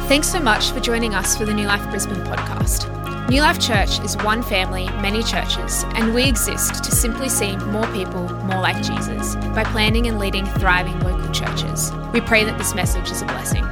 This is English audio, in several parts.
Thanks so much for joining us for the New Life Brisbane podcast. New Life Church is one family, many churches, and we exist to simply see more people more like Jesus by planning and leading thriving local churches. We pray that this message is a blessing.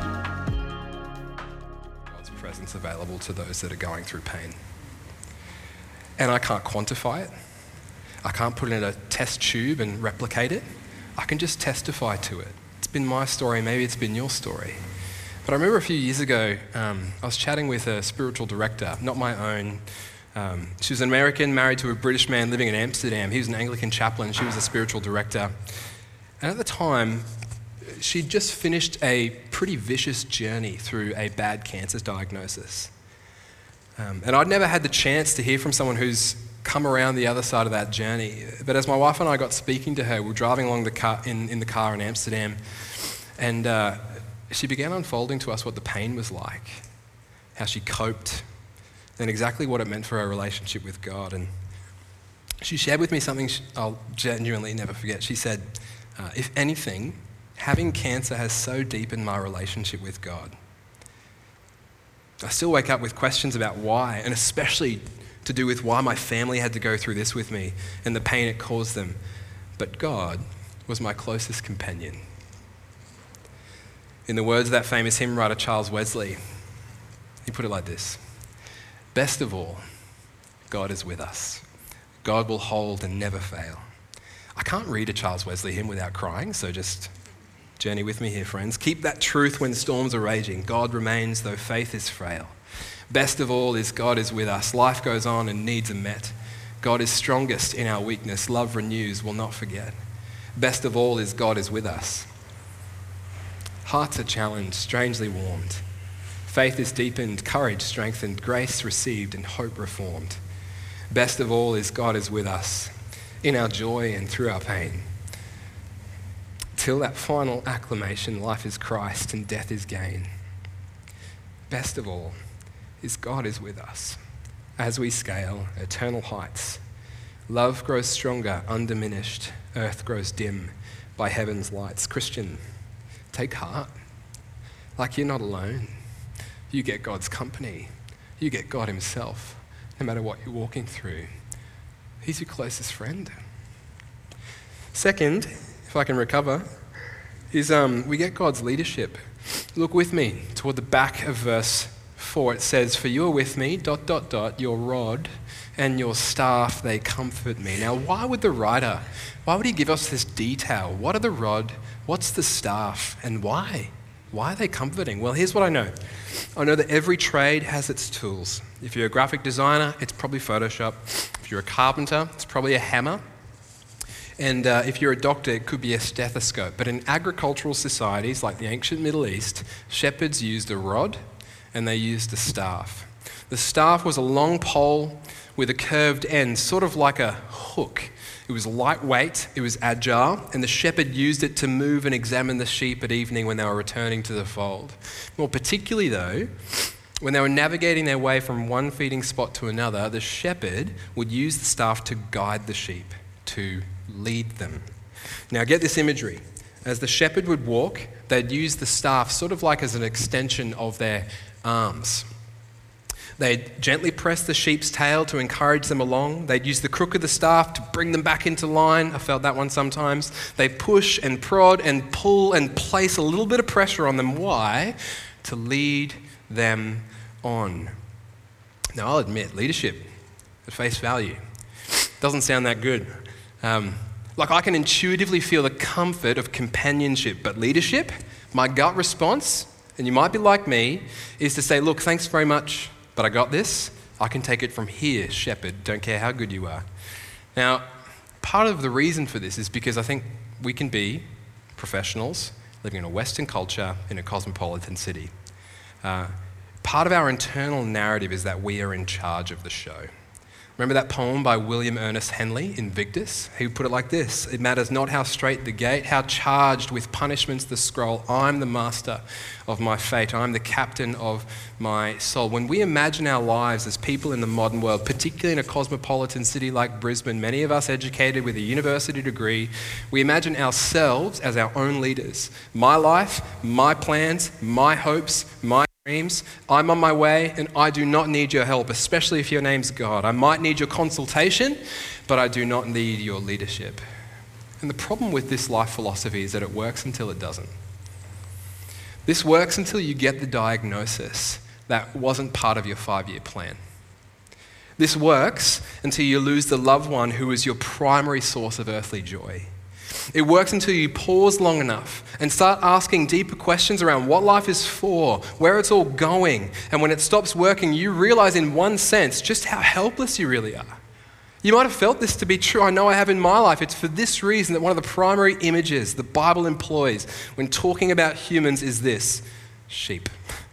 God's presence available to those that are going through pain. And I can't quantify it. I can't put it in a test tube and replicate it. I can just testify to it. It's been my story, maybe it's been your story. But I remember a few years ago, I was chatting with a spiritual director, not my own. She was an American, married to a British man living in Amsterdam. He was an Anglican chaplain, she was a spiritual director. And at the time, she'd just finished a pretty vicious journey through a bad cancer diagnosis. And I'd never had the chance to hear from someone who's come around the other side of that journey. But as my wife and I got speaking to her, we were driving along the car in the car in Amsterdam, and she began unfolding to us what the pain was like, how she coped, and exactly what it meant for her relationship with God. And she shared with me something I'll genuinely never forget. She said, if anything, having cancer has so deepened my relationship with God. I still wake up with questions about why, and especially to do with why my family had to go through this with me and the pain it caused them. But God was my closest companion. In the words of that famous hymn writer Charles Wesley, he put it like this: best of all, God is with us. God will hold and never fail. I can't read a Charles Wesley hymn without crying, so just journey with me here, friends. Keep that truth when storms are raging. God remains though faith is frail. Best of all is God is with us. Life goes on and needs are met. God is strongest in our weakness. Love renews, will not forget. Best of all is God is with us. Hearts are challenged, strangely warmed. Faith is deepened, courage strengthened, grace received, and hope reformed. Best of all is God is with us, in our joy and through our pain. Till that final acclamation, life is Christ and death is gain. Best of all is God is with us, as we scale eternal heights. Love grows stronger, undiminished, earth grows dim by heaven's lights. Christian, take heart, like you're not alone. You get God's company. You get God himself, no matter what you're walking through. He's your closest friend. Second, if I can recover, is we get God's leadership. Look with me toward the back of verse 4. It says, "For you are with me, ... your rod and your staff, they comfort me." Now, why would he give us this detail? What are the rod? What's the staff? And why? Why are they comforting? Well, here's what I know. I know that every trade has its tools. If you're a graphic designer, it's probably Photoshop. If you're a carpenter, it's probably a hammer. And if you're a doctor, it could be a stethoscope. But in agricultural societies like the ancient Middle East, shepherds used a rod and they used a staff. The staff was a long pole with a curved end, sort of like a hook. It was lightweight, it was agile, and the shepherd used it to move and examine the sheep at evening when they were returning to the fold. More particularly though, when they were navigating their way from one feeding spot to another, the shepherd would use the staff to guide the sheep, to lead them. Now get this imagery. As the shepherd would walk, they'd use the staff sort of like as an extension of their arms. They'd gently press the sheep's tail to encourage them along. They'd use the crook of the staff to bring them back into line. I felt that one sometimes. They push and prod and pull and place a little bit of pressure on them. Why? To lead them on. Now, I'll admit, leadership at face value doesn't sound that good. Like I can intuitively feel the comfort of companionship, but leadership, my gut response, and you might be like me, is to say, look, thanks very much, but I got this. I can take it from here, shepherd. Don't care how good you are. Now, part of the reason for this is because I think we can be professionals living in a Western culture in a cosmopolitan city. Part of our internal narrative is that we are in charge of the show. Remember that poem by William Ernest Henley, Invictus? He put it like this: "It matters not how straight the gate, how charged with punishments the scroll. I'm the master of my fate. I'm the captain of my soul." When we imagine our lives as people in the modern world, particularly in a cosmopolitan city like Brisbane, many of us educated with a university degree, we imagine ourselves as our own leaders. My life, my plans, my hopes, my dreams. I'm on my way and I do not need your help, especially if your name's God. I might need your consultation, but I do not need your leadership. And the problem with this life philosophy is that it works until it doesn't. This works until you get the diagnosis that wasn't part of your 5-year plan. This works until you lose the loved one who is your primary source of earthly joy. It works until you pause long enough and start asking deeper questions around what life is for, where it's all going, and when it stops working, you realize in one sense just how helpless you really are. You might have felt this to be true. I know I have in my life. It's for this reason that one of the primary images the Bible employs when talking about humans is this: sheep.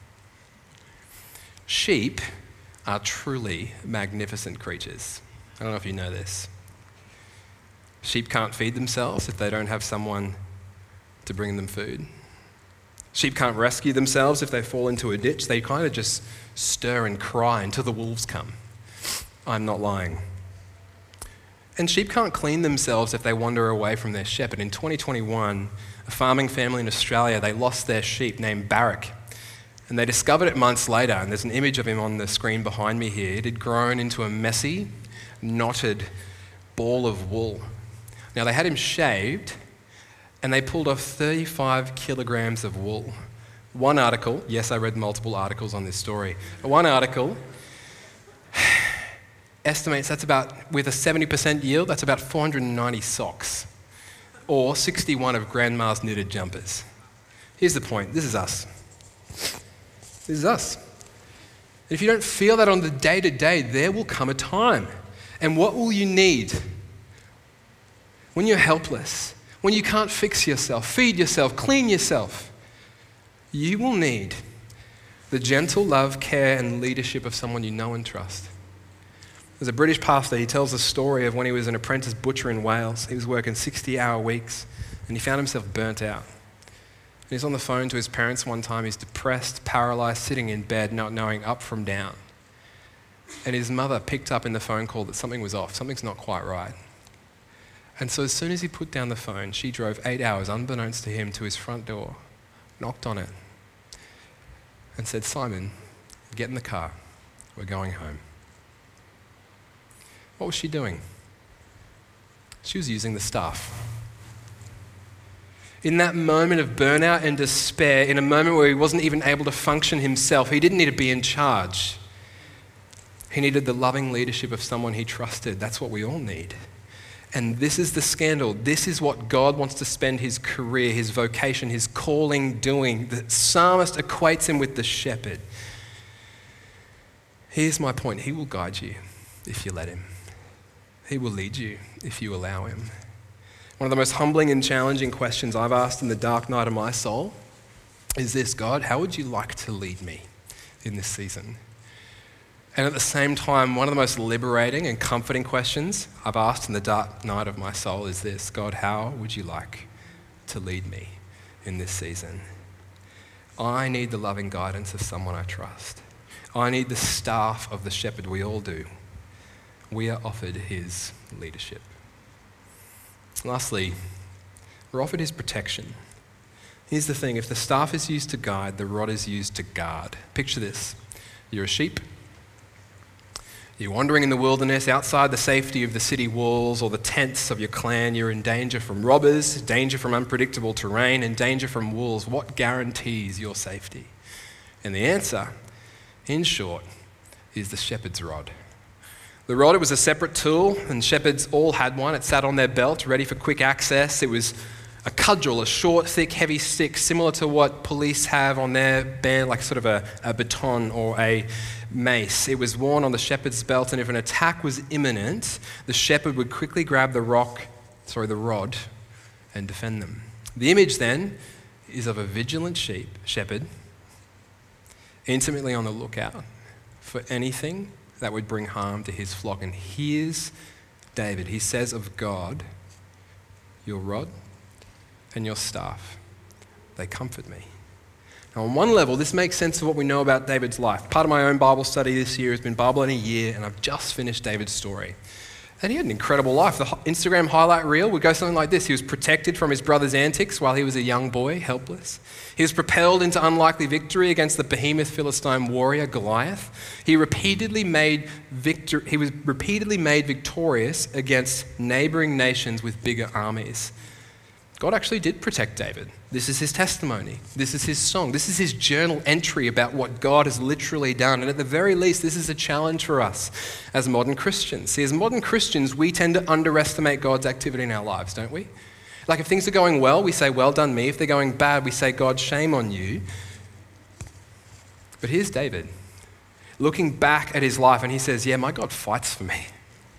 Sheep are truly magnificent creatures. I don't know if you know this. Sheep can't feed themselves if they don't have someone to bring them food. Sheep can't rescue themselves if they fall into a ditch. They kind of just stir and cry until the wolves come. I'm not lying. And sheep can't clean themselves if they wander away from their shepherd. In 2021, a farming family in Australia, they lost their sheep named Barak. And they discovered it months later, and there's an image of him on the screen behind me here. It had grown into a messy, knotted ball of wool. Now, they had him shaved, and they pulled off 35 kilograms of wool. One article, yes, I read multiple articles on this story. One article estimates that's about, with a 70% yield, that's about 490 socks, or 61 of grandma's knitted jumpers. Here's the point. This is us. This is us. If you don't feel that on the day-to-day, there will come a time. And what will you need? When you're helpless, when you can't fix yourself, feed yourself, clean yourself, you will need the gentle love, care, and leadership of someone you know and trust. There's a British pastor, he tells a story of when he was an apprentice butcher in Wales. He was working 60-hour weeks, and he found himself burnt out. And he's on the phone to his parents one time. He's depressed, paralyzed, sitting in bed, not knowing up from down. And his mother picked up in the phone call that something was off, something's not quite right. And so as soon as he put down the phone, she drove 8 hours, unbeknownst to him, to his front door, knocked on it, and said, "Simon, get in the car, we're going home." What was she doing? She was using the staff. In that moment of burnout and despair, in a moment where he wasn't even able to function himself, he didn't need to be in charge. He needed the loving leadership of someone he trusted. That's what we all need. And this is the scandal. This is what God wants to spend his career, his vocation, his calling doing. The psalmist equates him with the shepherd. Here's my point. He will guide you if you let him. He will lead you if you allow him. One of the most humbling and challenging questions I've asked in the dark night of my soul is this: God, how would you like to lead me in this season? And at the same time, one of the most liberating and comforting questions I've asked in the dark night of my soul is this: God, how would you like to lead me in this season? I need the loving guidance of someone I trust. I need the staff of the shepherd. We all do. We are offered his leadership. Lastly, we're offered his protection. Here's the thing: if the staff is used to guide, the rod is used to guard. Picture this. You're a sheep. You're wandering in the wilderness outside the safety of the city walls or the tents of your clan. You're in danger from robbers, danger from unpredictable terrain, and danger from wolves. What guarantees your safety? And the answer, in short, is the shepherd's rod. The rod, it was a separate tool, and shepherds all had one. It sat on their belt, ready for quick access. It was a cudgel, a short, thick, heavy stick, similar to what police have on their band, like sort of a baton or a mace. It was worn on the shepherd's belt, and if an attack was imminent, the shepherd would quickly grab the rod, and defend them. The image then is of a vigilant shepherd, intimately on the lookout for anything that would bring harm to his flock. And here's David. He says of God, "Your rod and your staff, they comfort me." Now, on one level, this makes sense of what we know about David's life. Part of my own Bible study this year has been Bible in a Year, and I've just finished David's story. And he had an incredible life. The Instagram highlight reel would go something like this. He was protected from his brother's antics while he was a young boy, helpless. He was propelled into unlikely victory against the behemoth Philistine warrior Goliath. He was repeatedly made victorious against neighboring nations with bigger armies. God actually did protect David. This is his testimony. This is his song. This is his journal entry about what God has literally done. And at the very least, this is a challenge for us as modern Christians. See, as modern Christians, we tend to underestimate God's activity in our lives, don't we? Like if things are going well, we say, well done me. If they're going bad, we say, God, shame on you. But here's David, looking back at his life, and he says, yeah, my God fights for me.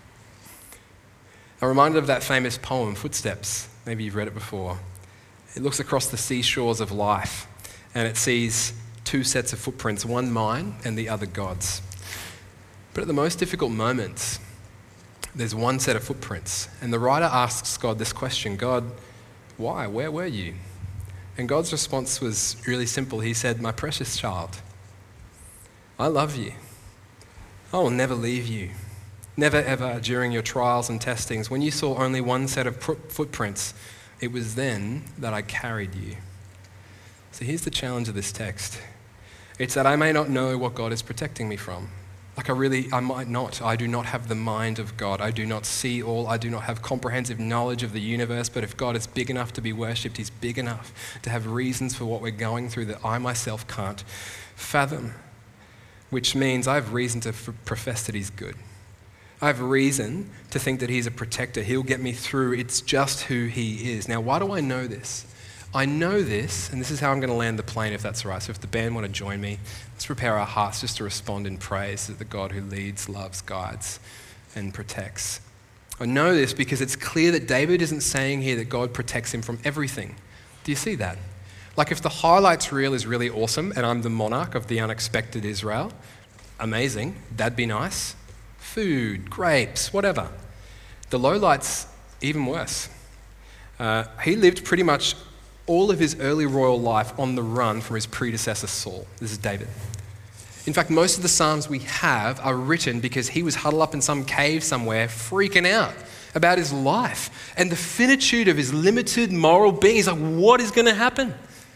I'm reminded of that famous poem, Footsteps. Maybe you've read it before. It looks across the seashores of life, and it sees two sets of footprints, one mine and the other God's. But at the most difficult moments, there's one set of footprints, and the writer asks God this question, God, why? Where were you? And God's response was really simple. He said, my precious child, I love you. I will never leave you. Never ever during your trials and testings, when you saw only one set of footprints, it was then that I carried you. So here's the challenge of this text. It's that I may not know what God is protecting me from. I might not. I do not have the mind of God. I do not see all. I do not have comprehensive knowledge of the universe. But if God is big enough to be worshipped, he's big enough to have reasons for what we're going through that I myself can't fathom. Which means I have reason to profess that he's good. I have reason to think that he's a protector. He'll get me through. It's just who he is. Now, why do I know this? I know this, and this is how I'm going to land the plane if that's all right. So if the band want to join me, let's prepare our hearts just to respond in praise to the God who leads, loves, guides, and protects. I know this because it's clear that David isn't saying here that God protects him from everything. Do you see that? Like if the highlights reel is really awesome and I'm the monarch of the unexpected Israel, amazing, that'd be nice. Food, grapes, whatever. The lowlights, even worse. He lived pretty much all of his early royal life on the run from his predecessor Saul. This is David. In fact, most of the Psalms we have are written because he was huddled up in some cave somewhere freaking out about his life and the finitude of his limited moral being. He's like, what is going to happen?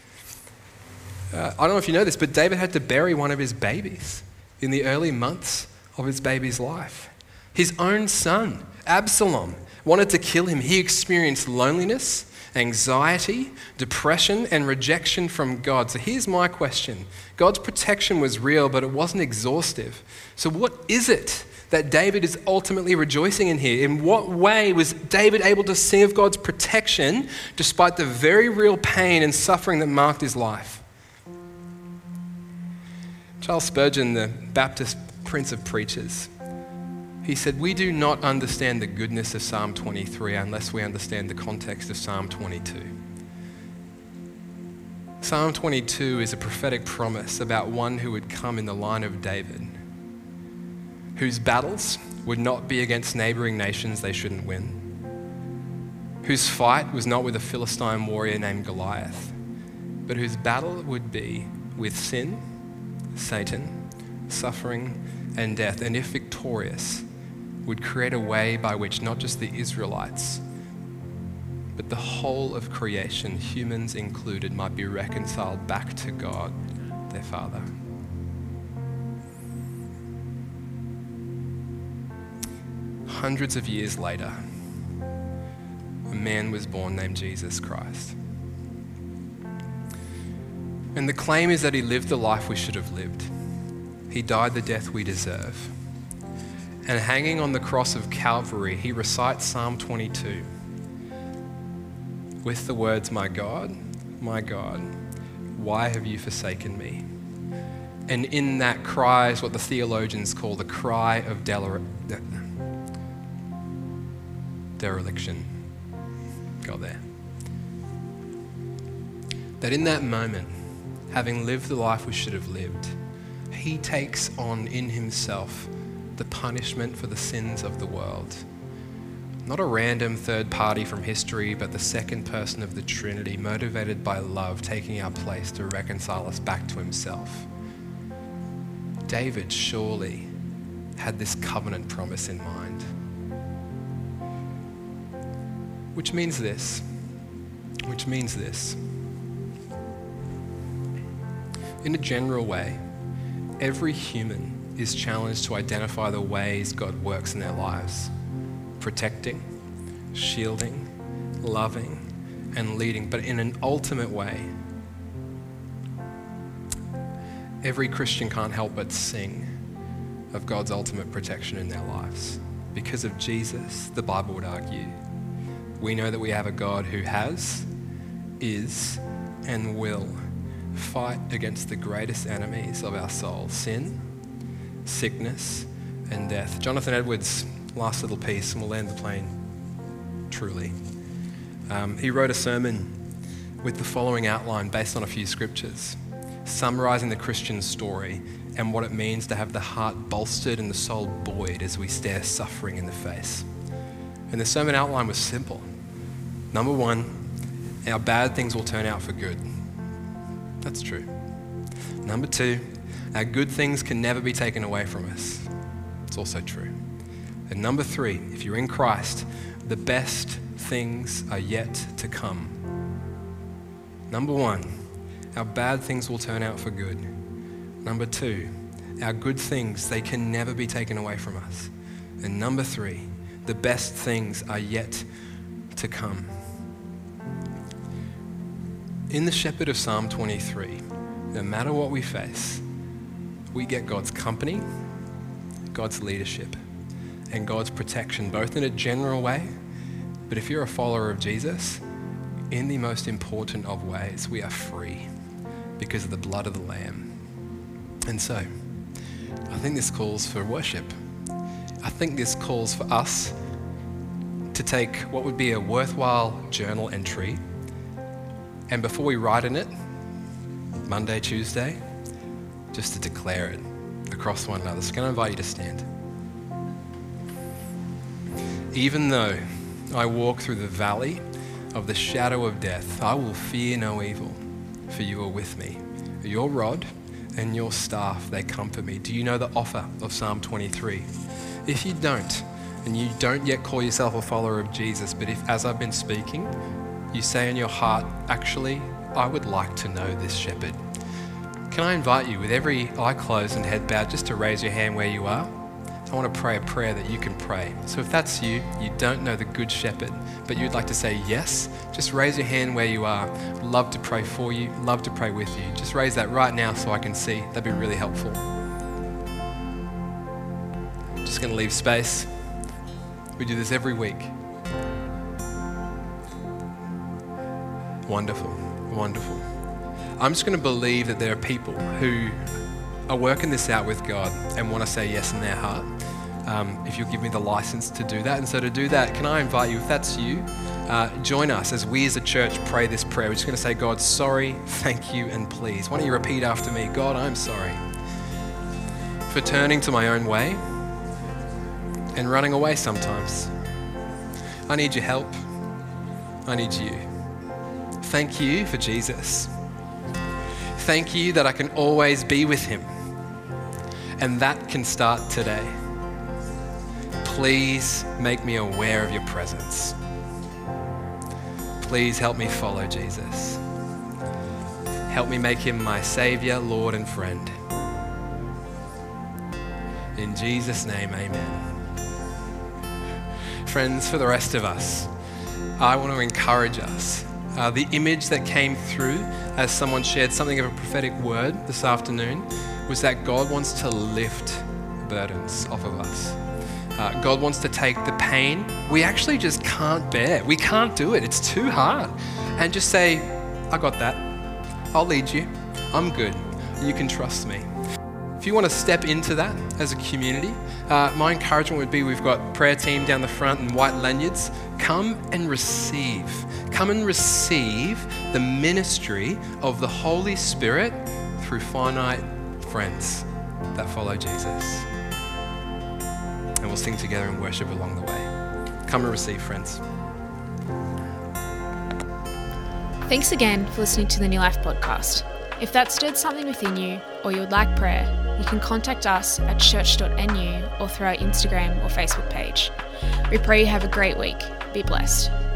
I don't know if you know this, but David had to bury one of his babies in the early months of his baby's life. His own son, Absalom, wanted to kill him. He experienced loneliness, anxiety, depression, and rejection from God. So here's my question. God's protection was real, but it wasn't exhaustive. So what is it that David is ultimately rejoicing in here? In what way was David able to sing of God's protection despite the very real pain and suffering that marked his life? Charles Spurgeon, the Baptist Prince of Preachers, he said, we do not understand the goodness of Psalm 23 unless we understand the context of Psalm 22. Psalm 22 is a prophetic promise about one who would come in the line of David, whose battles would not be against neighboring nations they shouldn't win, whose fight was not with a Philistine warrior named Goliath, but whose battle would be with sin, Satan, suffering, and death, and if victorious, would create a way by which not just the Israelites, but the whole of creation, humans included, might be reconciled back to God, their Father. Hundreds of years later, a man was born named Jesus Christ. And the claim is that he lived the life we should have lived. He died the death we deserve. And hanging on the cross of Calvary, he recites Psalm 22 with the words, my God, why have you forsaken me? And in that cry is what the theologians call the cry of dereliction. Got there. That in that moment, having lived the life we should have lived, he takes on in himself the punishment for the sins of the world. Not a random third party from history, but the second person of the Trinity, motivated by love, taking our place to reconcile us back to himself. David surely had this covenant promise in mind. Which means this. In a general way, every human is challenged to identify the ways God works in their lives, protecting, shielding, loving, and leading, but in an ultimate way. Every Christian can't help but sing of God's ultimate protection in their lives. Because of Jesus, the Bible would argue, we know that we have a God who has, is, and will fight against the greatest enemies of our soul, sin, sickness, and death. Jonathan Edwards' last little piece, and we'll land the plane truly. He wrote a sermon with the following outline based on a few scriptures, summarizing the Christian story and what it means to have the heart bolstered and the soul buoyed as we stare suffering in the face. And the sermon outline was simple. Number one, our bad things will turn out for good. That's true. Number two, our good things can never be taken away from us. It's also true. And number three, if you're in Christ, the best things are yet to come. Number one, our bad things will turn out for good. Number two, our good things, they can never be taken away from us. And number three, the best things are yet to come. In the shepherd of Psalm 23, no matter what we face, we get God's company, God's leadership, and God's protection, both in a general way, but if you're a follower of Jesus, in the most important of ways, we are free because of the blood of the Lamb. And so, I think this calls for worship. I think this calls for us to take what would be a worthwhile journal entry, and before we write in it, Monday, Tuesday, just to declare it across one another. So can I invite you to stand? Even though I walk through the valley of the shadow of death, I will fear no evil, for you are with me. Your rod and your staff, they comfort me. Do you know the offer of Psalm 23? If you don't, and you don't yet call yourself a follower of Jesus, but if, as I've been speaking, you say in your heart, actually, I would like to know this shepherd. Can I invite you, with every eye closed and head bowed, just to raise your hand where you are? I want to pray a prayer that you can pray. So if that's you, you don't know the good shepherd, but you'd like to say yes, just raise your hand where you are. Love to pray for you, love to pray with you. Just raise that right now so I can see. That'd be really helpful. Just going to leave space. We do this every week. Wonderful, wonderful. I'm just going to believe that there are people who are working this out with God and want to say yes in their heart. If you'll give me the license to do that. And so to do that, can I invite you, if that's you, join us as we as a church pray this prayer. We're just going to say, God, sorry, thank you, and please. Why don't you repeat after me? God, I'm sorry for turning to my own way and running away sometimes. I need your help. I need you. Thank you for Jesus. Thank you that I can always be with him. And that can start today. Please make me aware of your presence. Please help me follow Jesus. Help me make him my Savior, Lord, and friend. In Jesus' name, amen. Friends, for the rest of us, I want to encourage us. The image that came through as someone shared something of a prophetic word this afternoon was that God wants to lift burdens off of us. God wants to take the pain we actually just can't bear. We can't do it. It's too hard. And just say, I got that. I'll lead you. I'm good. You can trust me. If you want to step into that as a community, my encouragement would be we've got prayer team down the front and white lanyards. Come and receive. Come and receive the ministry of the Holy Spirit through finite friends that follow Jesus. And we'll sing together and worship along the way. Come and receive, friends. Thanks again for listening to the New Life podcast. If that stirred something within you or you would like prayer, you can contact us at church.nu or through our Instagram or Facebook page. We pray you have a great week. Be blessed.